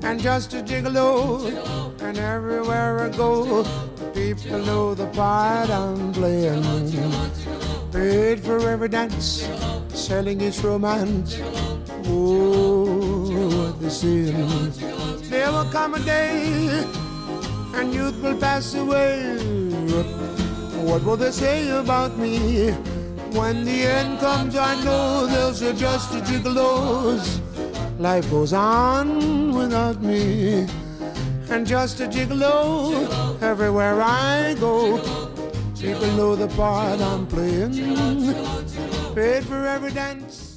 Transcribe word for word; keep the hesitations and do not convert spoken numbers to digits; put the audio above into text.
and just a gigolo. And everywhere I go, people know the part I'm playing. Paid for every dance, selling its romance. Oh, what they say. There will come a day, and youth will pass away. What will they say about me? When the end comes, I know they'll say just a gigolos. Life goes on without me, and just a gigolo. Everywhere I go, people know the part I'm playing. Paid for every dance.